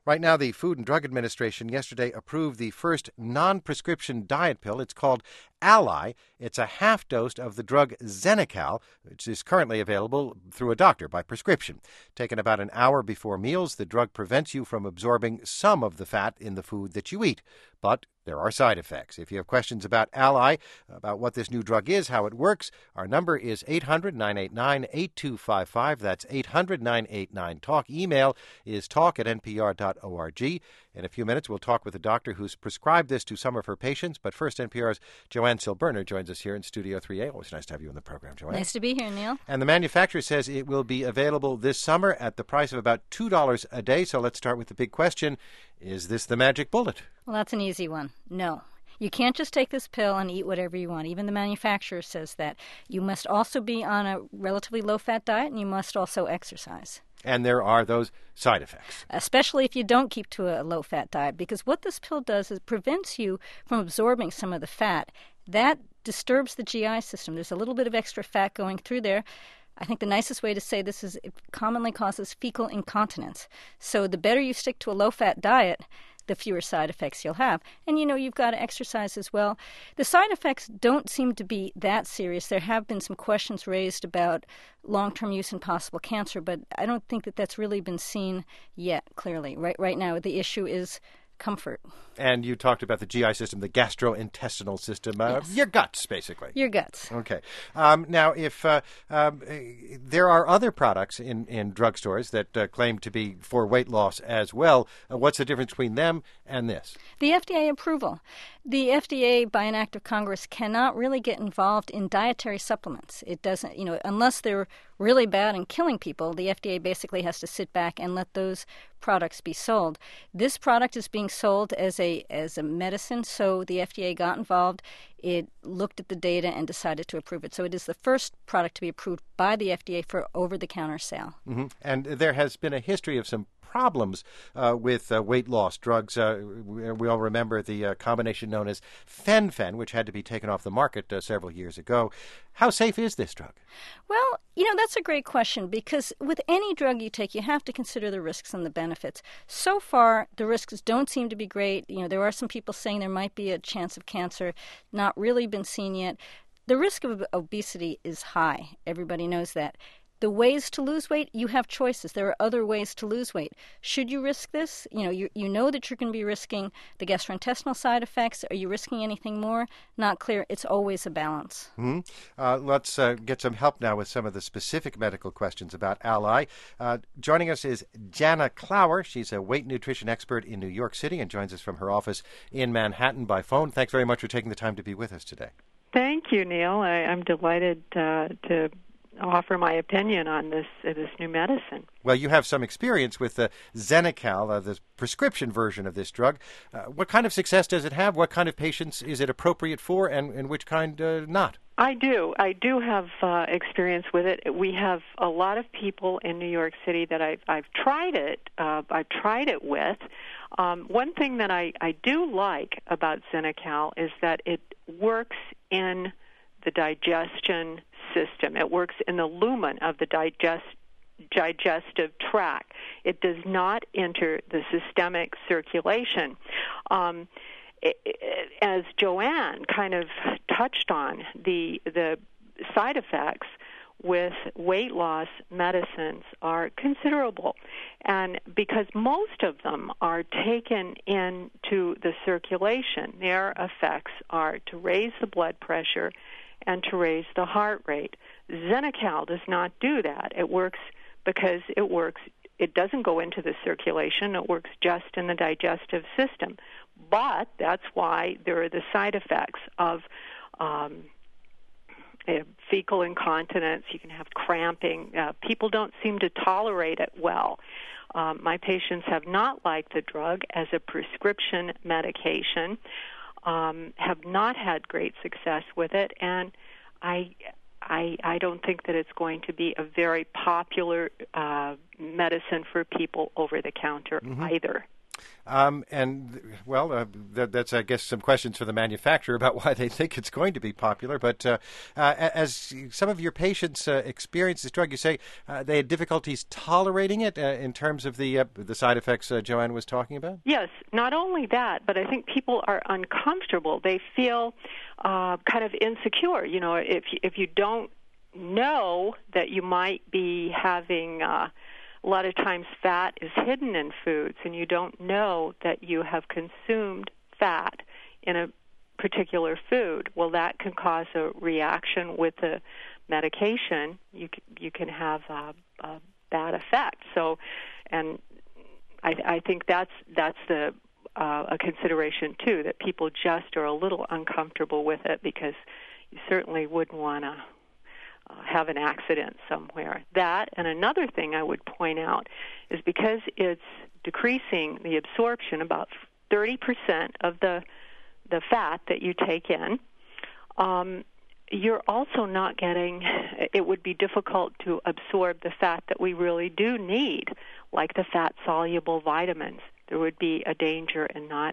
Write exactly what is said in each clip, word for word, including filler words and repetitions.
Right now, the Food and Drug Administration yesterday approved the first non-prescription diet pill. It's called Ally. It's a half dose of the drug Xenical, which is currently available through a doctor by prescription. Taken about an hour before meals, the drug prevents you from absorbing some of the fat in the food that you eat. But there are side effects. If you have questions about Ally, about what this new drug is, how it works, our number is eight hundred, nine eight nine, eight two five five. That's eight hundred, nine eight nine, talk. Email is talk at n p r dot org. In a few minutes, we'll talk with a doctor who's prescribed this to some of her patients. But first, N P R's Joanne Silberner joins us here in Studio three A. Always nice to have you on the program, Joanne. Nice to be here, Neil. And the manufacturer says it will be available this summer at the price of about two dollars a day. So let's start with the big question. Is this the magic bullet? Well, that's an easy one. No. You can't just take this pill and eat whatever you want. Even the manufacturer says that. You must also be on a relatively low-fat diet, and you must also exercise. And there are those side effects. Especially if you don't keep to a low-fat diet, because what this pill does is it prevents you from absorbing some of the fat. That disturbs the G I system. There's a little bit of extra fat going through there. I think the nicest way to say this is it commonly causes fecal incontinence. So the better you stick to a low-fat diet, the fewer side effects you'll have. And, you know, you've got to exercise as well. The side effects don't seem to be that serious. There have been some questions raised about long-term use and possible cancer, but I don't think that that's really been seen yet, clearly. Right, right now, the issue is comfort. And you talked about the G I system, the gastrointestinal system, uh, yes. your guts, basically. Your guts. Okay. Um, now, if uh, um, there are other products in, in drugstores that uh, claim to be for weight loss as well, uh, what's the difference between them and this? The F D A approval. The F D A, by an act of Congress, cannot really get involved in dietary supplements. It doesn't, you know, unless they're really bad and killing people, the F D A basically has to sit back and let those products be sold. This product is being sold as a as a medicine, so the F D A got involved. It looked at the data and decided to approve it. So it is the first product to be approved by the F D A for over-the-counter sale. Mm-hmm. And there has been a history of some problems uh, with uh, weight loss drugs. Uh, we, we all remember the uh, combination known as Fen-Phen, which had to be taken off the market uh, several years ago. How safe is this drug? Well, you know, that's a great question, because with any drug you take, you have to consider the risks and the benefits. So far, the risks don't seem to be great. You know, there are some people saying there might be a chance of cancer, not really been seen yet. The risk of obesity is high. Everybody knows that. The ways to lose weight, you have choices. There are other ways to lose weight. Should you risk this? You know, you, you know that you're going to be risking the gastrointestinal side effects. Are you risking anything more? Not clear. It's always a balance. Mm-hmm. Uh, let's uh, get some help now with some of the specific medical questions about Ally. Uh, joining us is Jana Klauer. She's a weight nutrition expert in New York City and joins us from her office in Manhattan by phone. Thanks very much for taking the time to be with us today. Thank you, Neil. I, I'm delighted uh, to offer my opinion on this uh, this new medicine. Well, you have some experience with the Xenical, uh, the prescription version of this drug. Uh, what kind of success does it have? What kind of patients is it appropriate for, and, and which kind uh, not? I do. I do have uh, experience with it. We have a lot of people in New York City that I've, I've tried it. Uh, I've tried it with. Um, one thing that I, I do like about Xenical is that it works in the digestion system. It works in the lumen of the digest, digestive tract. It does not enter the systemic circulation. Um, it, it, as Joanne kind of touched on, the the side effects with weight loss medicines are considerable. And because most of them are taken into the circulation, their effects are to raise the blood pressure and to raise the heart rate. Xenical does not do that. It works because it works, it doesn't go into the circulation, it works just in the digestive system. But that's why there are the side effects of um, uh, fecal incontinence. You can have cramping. Uh, people don't seem to tolerate it well. Um, my patients have not liked the drug as a prescription medication. Um, have not had great success with it, and I, I, I don't think that it's going to be a very popular uh, medicine for people over the counter mm-hmm. either. Um, and, well, uh, that, that's, I guess, some questions for the manufacturer about why they think it's going to be popular. But uh, uh, as some of your patients uh, experience this drug, you say uh, they had difficulties tolerating it uh, in terms of the uh, the side effects uh, Joanne was talking about? Yes, not only that, but I think people are uncomfortable. They feel uh, kind of insecure. You know, if, if you don't know that you might be having... Uh, A lot of times fat is hidden in foods, and you don't know that you have consumed fat in a particular food. Well, that can cause a reaction with the medication. You can, you can have a, a bad effect. So, and I, I think that's that's the uh, a consideration too, that people just are a little uncomfortable with it because you certainly wouldn't want to Uh, have an accident somewhere. That, and another thing I would point out, is because it's decreasing the absorption, about thirty percent of the the fat that you take in, um, you're also not getting, it would be difficult to absorb the fat that we really do need, like the fat-soluble vitamins. There would be a danger in not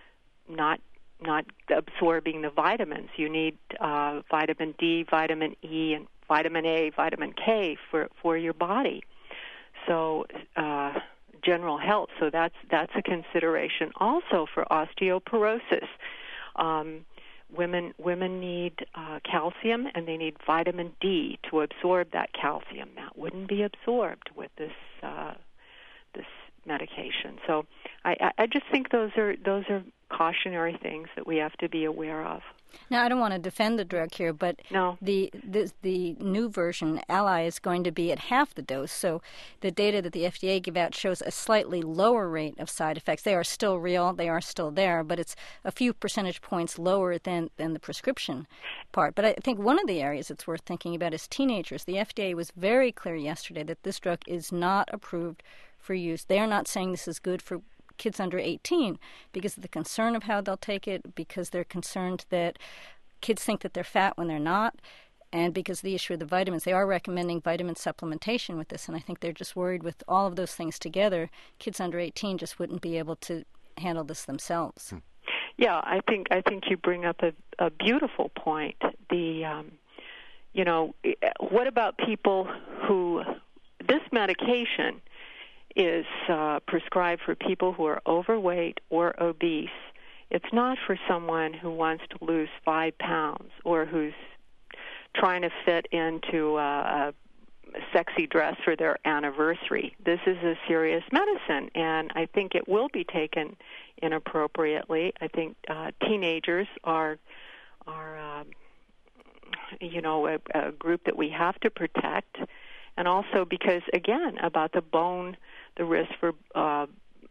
not not absorbing the vitamins. You need uh, vitamin D, vitamin E, and vitamin A, vitamin K for, for your body. So uh, general health. So that's that's a consideration. Also for osteoporosis, um, women women need uh, calcium and they need vitamin D to absorb that calcium. That wouldn't be absorbed with this uh, this medication. So I, I just think those are those are cautionary things that we have to be aware of. Now, I don't want to defend the drug here, but no. the, the the new version, Ally, is going to be at half the dose. So the data that the F D A gave out shows a slightly lower rate of side effects. They are still real. They are still there, but it's a few percentage points lower than, than the prescription part. But I think one of the areas it's worth thinking about is teenagers. The F D A was very clear yesterday that this drug is not approved for use. They are not saying this is good for kids under eighteen because of the concern of how they'll take it, because they're concerned that kids think that they're fat when they're not, and because of the issue of the vitamins. They are recommending vitamin supplementation with this, and I think they're just worried with all of those things together, kids under eighteen just wouldn't be able to handle this themselves. Hmm. Yeah, I think I think you bring up a, a beautiful point. The um, you know, what about people who this medication is uh, prescribed for people who are overweight or obese. It's not for someone who wants to lose five pounds or who's trying to fit into a, a sexy dress for their anniversary. This is a serious medicine, and I think it will be taken inappropriately. I think uh, teenagers are, are uh, you know, a, a group that we have to protect, and also because, again, about the bone the risk for uh,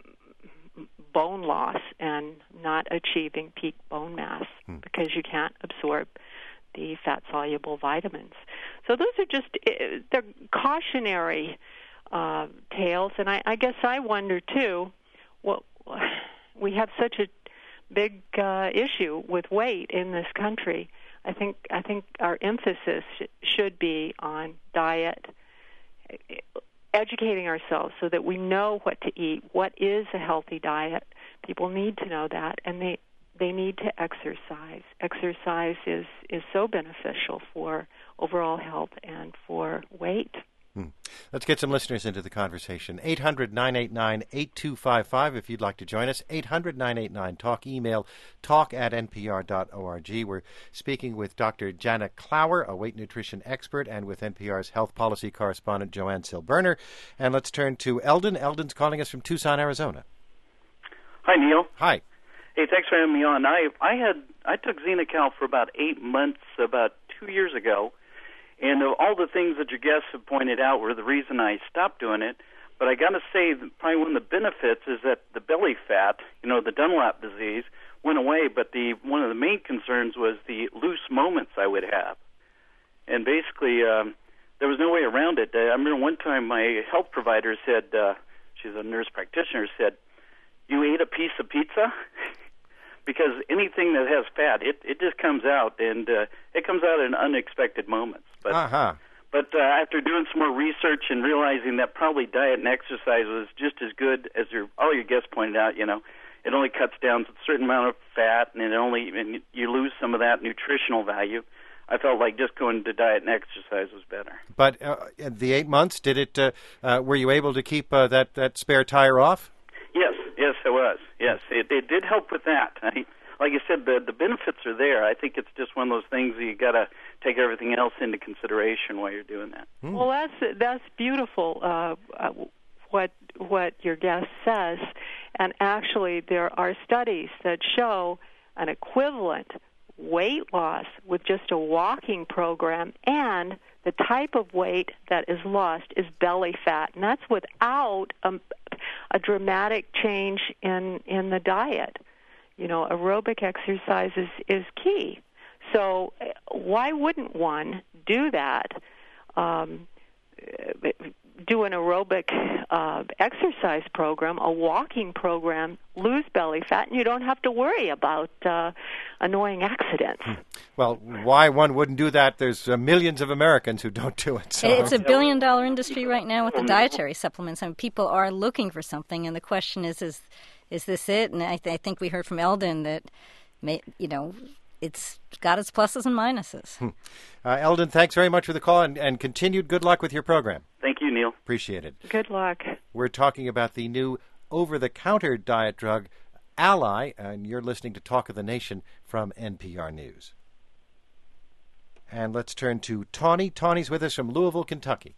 bone loss and not achieving peak bone mass hmm. because you can't absorb the fat-soluble vitamins. So those are just, they're cautionary uh, tales, and I, I guess I wonder, too, well, we have such a big uh, issue with weight in this country. I think, I think our emphasis sh- should be on diet, educating ourselves so that we know what to eat, what is a healthy diet. People need to know that, and they they need to exercise. Exercise is, is so beneficial for overall health and for weight. Hmm. Let's get some listeners into the conversation. eight hundred, nine eight nine, eight two five five if you'd like to join us. eight hundred, nine eight nine, talk. Email talk at n p r dot org. We're speaking with Doctor Jana Klauer, a weight nutrition expert, and with N P R's health policy correspondent Joanne Silberner. And let's turn to Eldon. Eldon's calling us from Tucson, Arizona. Hi, Neil. Hi. Hey, thanks for having me on. I I had I took Xenical for about eight months about two years ago. And all the things that your guests have pointed out were the reason I stopped doing it. But I got to say, probably one of the benefits is that the belly fat, you know, the Dunlap disease, went away. But the one of the main concerns was the loose moments I would have. And basically, um, there was no way around it. I remember one time my health provider said, uh, she's a nurse practitioner, said, "You ate a piece of pizza?" Because anything that has fat, it, it just comes out, and uh, it comes out in unexpected moments. But uh-huh. But uh, after doing some more research and realizing that probably diet and exercise was just as good as your all your guests pointed out, you know, it only cuts down to a certain amount of fat, and it only and you lose some of that nutritional value. I felt like just going to diet and exercise was better. But uh, the eight months, did it? Uh, uh, were you able to keep uh, that that spare tire off? Yes, yes, I was. Yes, it, it did help with that. I, like I said, the the benefits are there. I think it's just one of those things that you got to take everything else into consideration while you're doing that. Mm. Well, that's that's beautiful. Uh, uh, what what your guest says, and actually there are studies that show an equivalent weight loss with just a walking program, and the type of weight that is lost is belly fat, and that's without a, a dramatic change in in the diet. You know, aerobic exercise is, is key. So why wouldn't one do that? Um, do an aerobic uh, exercise program, a walking program, lose belly fat, and you don't have to worry about uh, annoying accidents. Well, why one wouldn't do that? There's uh, millions of Americans who don't do it. So. It's a billion-dollar industry right now with the dietary supplements. I mean, people are looking for something, and the question is, is, is this it? And I, th- I think we heard from Eldon that, may, you know, it's got its pluses and minuses. Hmm. Uh, Eldon, thanks very much for the call, and, and continued good luck with your program. Thank you, Neil. Appreciate it. Good luck. We're talking about the new over-the-counter diet drug, Ally, and you're listening to Talk of the Nation from N P R News. And let's turn to Tawny. Tawny's with us from Louisville, Kentucky.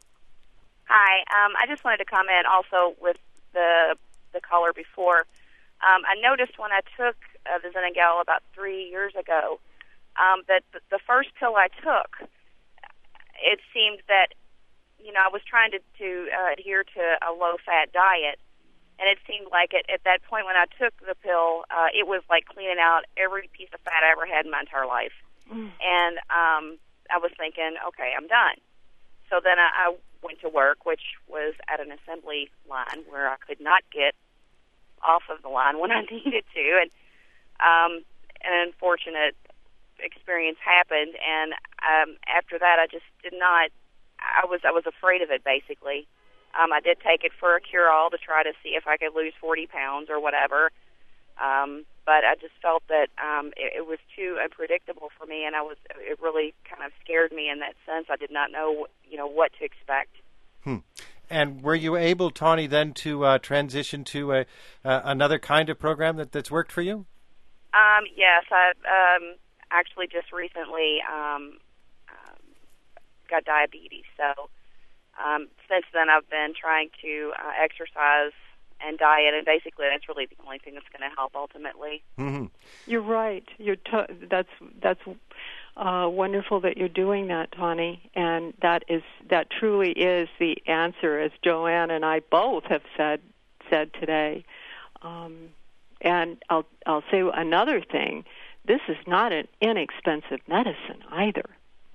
Hi. Um, I just wanted to comment also with the the caller before. Um, I noticed when I took uh, the Zenegal about three years ago um, that the, the first pill I took, it seemed that, you know, I was trying to, to uh, adhere to a low-fat diet, and it seemed like it, at that point when I took the pill, uh, it was like cleaning out every piece of fat I ever had in my entire life. Mm. And um, I was thinking, okay, I'm done. So then I, I went to work, which was at an assembly line where I could not get off of the line when I needed to, and um, an unfortunate experience happened. And um, after that, I just did not. I was I was afraid of it. Basically, um, I did take it for a cure-all to try to see if I could lose forty pounds or whatever. Um, but I just felt that um, it, it was too unpredictable for me, and I was it really kind of scared me in that sense. I did not know you know what to expect. Hmm. And were you able, Tawny, then to uh, transition to a, uh, another kind of program that, that's worked for you? Um, yes, I um, actually just recently um, um, got diabetes. So um, since then, I've been trying to uh, exercise and diet, and basically that's really the only thing that's going to help ultimately. Mm-hmm. You're right. You're t- that's that's uh, wonderful that you're doing that, Tawny, and that is that truly is the answer, as Joanne and I both have said said today. Um, and I'll I'll say another thing. This is not an inexpensive medicine either.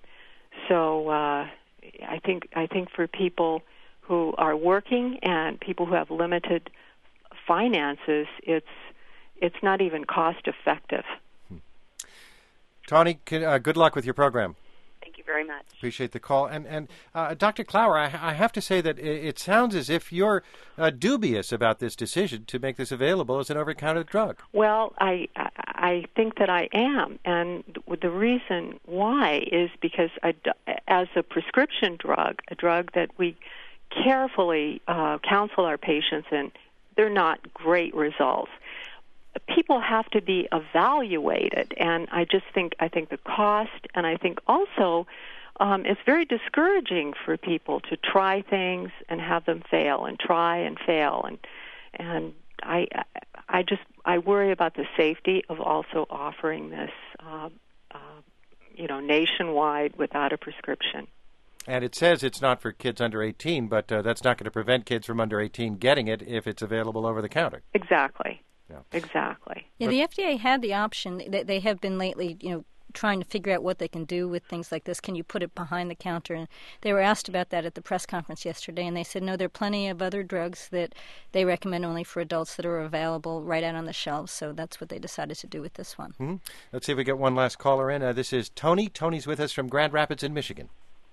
So uh, I think I think for people who are working and people who have limited finances, it's it's not even cost effective. Hmm. Tawny, uh, good luck with your program. Thank you very much. Appreciate the call. And and uh, Doctor Clower, I, I have to say that it, it sounds as if you're uh, dubious about this decision to make this available as an over-the-counter drug. Well, I I think that I am, and the reason why is because I, as a prescription drug, a drug that we carefully uh, counsel our patients, and they're not great results. People have to be evaluated, and I just think I think the cost, and I think also um, it's very discouraging for people to try things and have them fail, and try and fail, and and I I just I worry about the safety of also offering this, uh, uh, you know, nationwide without a prescription. And it says it's not for kids under eighteen, but uh, that's not going to prevent kids from under eighteen getting it if it's available over the counter. Exactly. Yeah. Exactly. Yeah, the F D A had the option. They, they have been lately, you know, trying to figure out what they can do with things like this. Can you put it behind the counter? And they were asked about that at the press conference yesterday, and they said, no, there are plenty of other drugs that they recommend only for adults that are available right out on the shelves. So that's what they decided to do with this one. Mm-hmm. Let's see if we get one last caller in. Uh, this is Tony. Tony's with us from Grand Rapids in Michigan.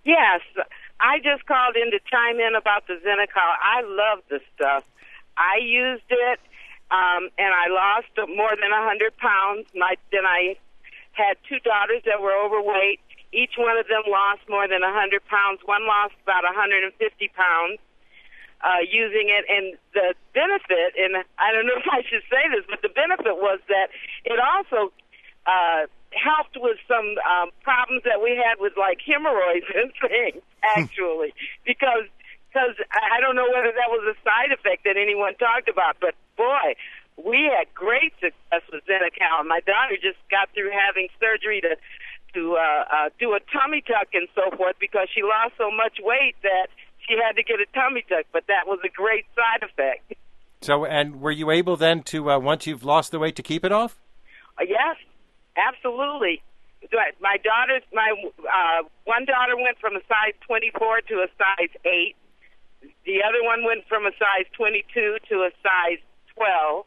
Yes, I just called in to chime in about the Xenical. I love the stuff. I used it, um, and I lost more than one hundred pounds. My, then I had two daughters that were overweight. Each one of them lost more than one hundred pounds. One lost about one hundred fifty pounds uh, using it. And the benefit, and I don't know if I should say this, but the benefit was that it also uh, helped with some um, problems that we had with, like, hemorrhoids and things, actually, because because I don't know whether that was a side effect that anyone talked about, but, boy, we had great success with Xenical. My daughter just got through having surgery to to uh, uh, do a tummy tuck and so forth because she lost so much weight that she had to get a tummy tuck, but that was a great side effect. So, and were you able then to, uh, once you've lost the weight, to keep it off? Uh, yes, absolutely. My daughter's, my uh, one daughter went from a size twenty-four to a size eight. The other one went from a size twenty-two to a size twelve,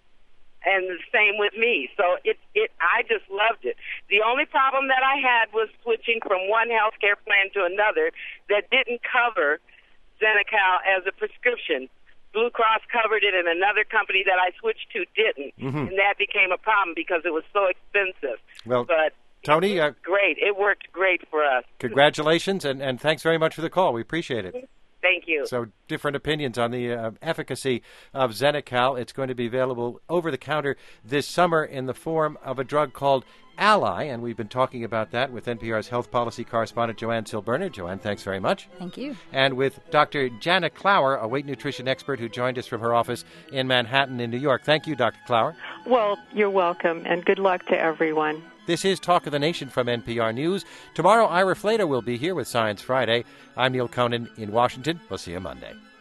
and the same with me. So it, it, I just loved it. The only problem that I had was switching from one healthcare plan to another that didn't cover Xenical as a prescription. Blue Cross covered it, and another company that I switched to didn't, mm-hmm. and that became a problem because it was so expensive. Well, but Tony, uh, great. It worked great for us. Congratulations, and, and thanks very much for the call. We appreciate it. Thank you. So different opinions on the uh, efficacy of Xenical. It's going to be available over the counter this summer in the form of a drug called Ally, and we've been talking about that with N P R's health policy correspondent Joanne Silberner. Joanne, thanks very much. Thank you. And with Doctor Jana Clower, a weight nutrition expert who joined us from her office in Manhattan in New York. Thank you, Doctor Clower. Well, you're welcome, and good luck to everyone. This is Talk of the Nation from N P R News. Tomorrow, Ira Flatow will be here with Science Friday. I'm Neil Conan in Washington. We'll see you Monday.